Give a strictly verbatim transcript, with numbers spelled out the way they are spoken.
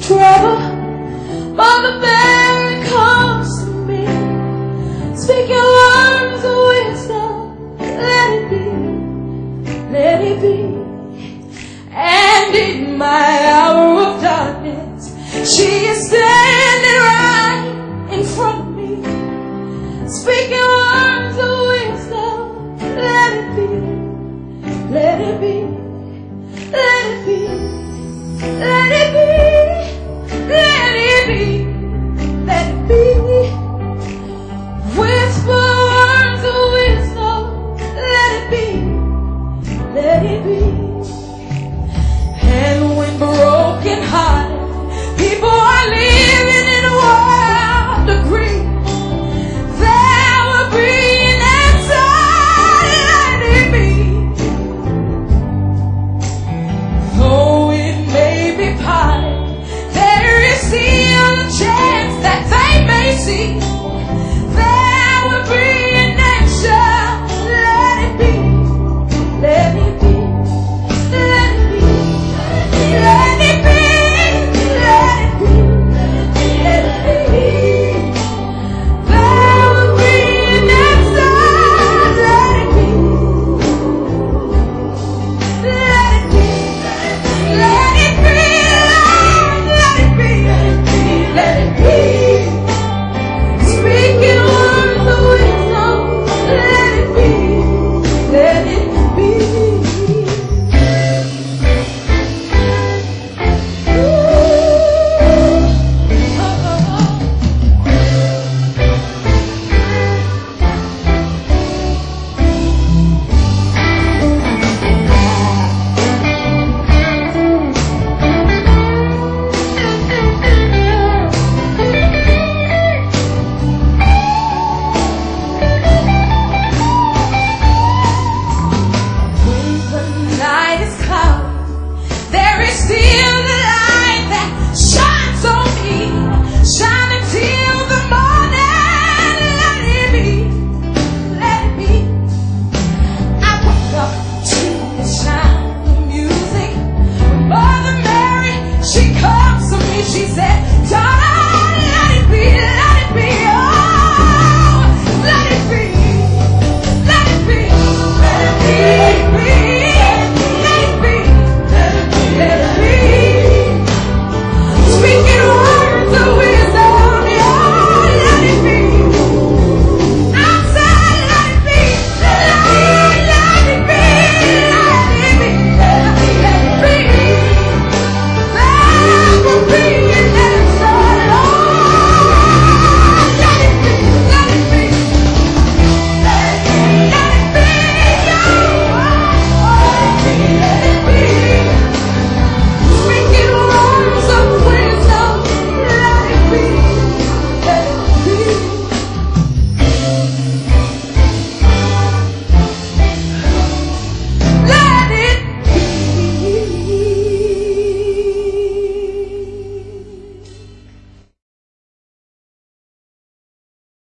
trouble, Mother Mary comes to me, speaking words of wisdom. Let it be, let it be. And in my hour of darkness, she is standing right in front of me, speaking words of wisdom. Let it be, let it be, let it be, let it be, let it be, let it be. Whisper words of wisdom. Let it be, let it be. And when broken hearted people are living in a world of grief, there will be an answer. Let it be. Though it may be parted, there is still a chance that they may see. There will be an answer. Let it be. Let it be. Let it be. Let it be. Let it be. Let it be. There will be an answer. Let it be. Let it be. Let it be. Let it be. Let it be. Speaking words of wisdom. Let it be. Let it be. When the night is cloudy, there is still a light that shines on me, shining till the morning. Let it be, let it be. I wake up to the sound of music. When Mother Mary, she comes to me, she said, daughter,